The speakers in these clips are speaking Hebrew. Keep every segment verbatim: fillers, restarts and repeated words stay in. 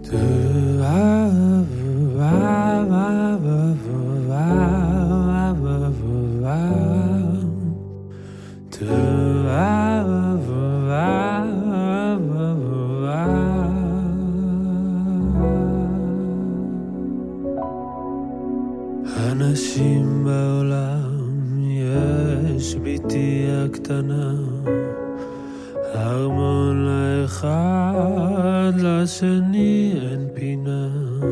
אנשים בעולם יש ביתי הקטנה, ארמון לאחד לשני אין פינה,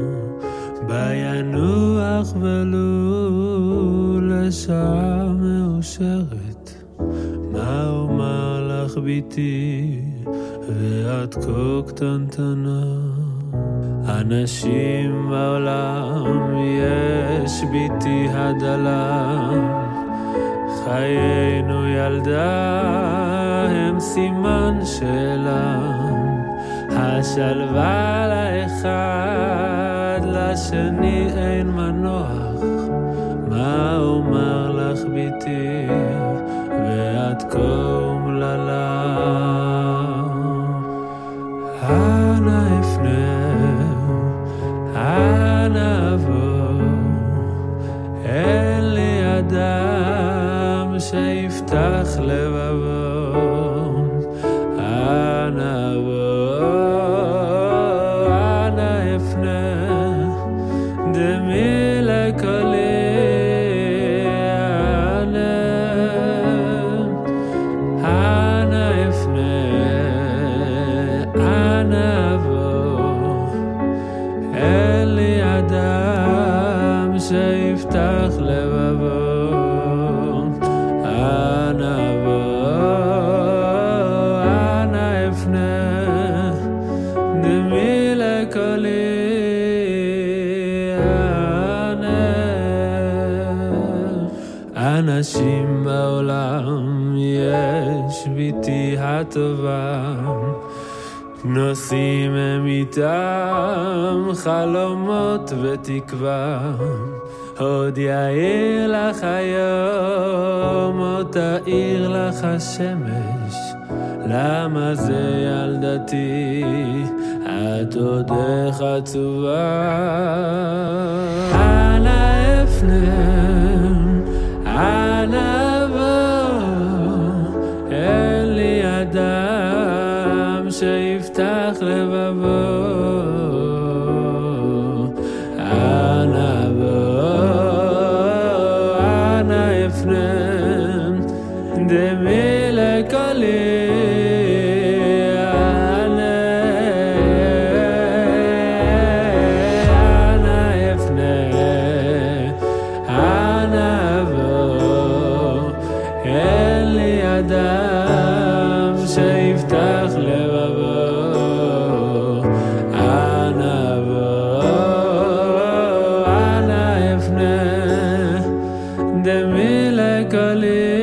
בינוח ולו לשעה מאושרת. מה אומר לך ביתי ואת כה קטנטנה? אנשים בעולם יש ביתי הדלה, חיינו ילדה הם סימן שאלה, השלווה לאחד לשני אין מנוח. מה אומר לך ביתי ואת כה אומללה? אנא אפנה אנא אבוא, אין לי אדם שיפתח לבבו. אנא אבוא אנא אפנה, דמי לקולי אנא אנא אפנה אנא אבוא, אין לי אדם שיפתח לבבו. אנא אבוא אנא אפנה, דמי לקולי אנא. אנשים בעולם יש ביתי הטובה, נושאים הם איתם חלומות ותקווה, עוד יאיר לך היום, עוד תאיר לך השמש. למה זה ילדתי את עוד איך עצובה? אנא אפנה אנא אבוא, אין לי אדם שיפתח לבבו. אנא אבוא אנא אפנה, דמי לקולי אדם שיפתח לבבו. אנא אבוא אנא אפנה, דמי לקולי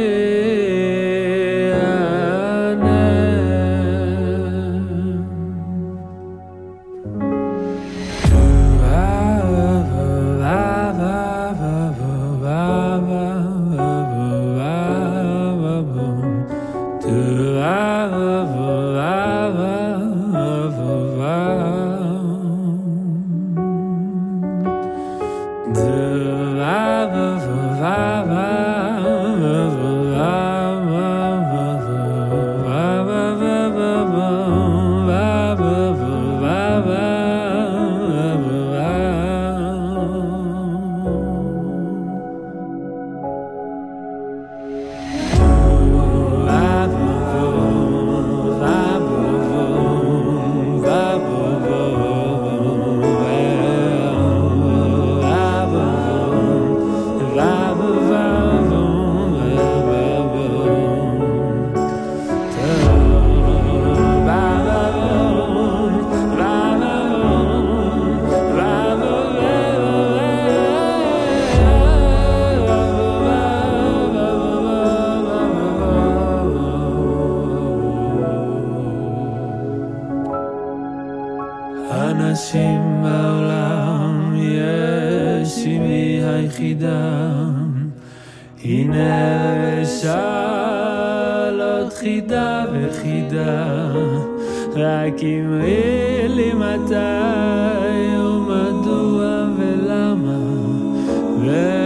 אנשים בעולם יש אמי היחידה, הנה ושאלות חידה וחידה, רק אמרי לי מתי ומדוע ולמה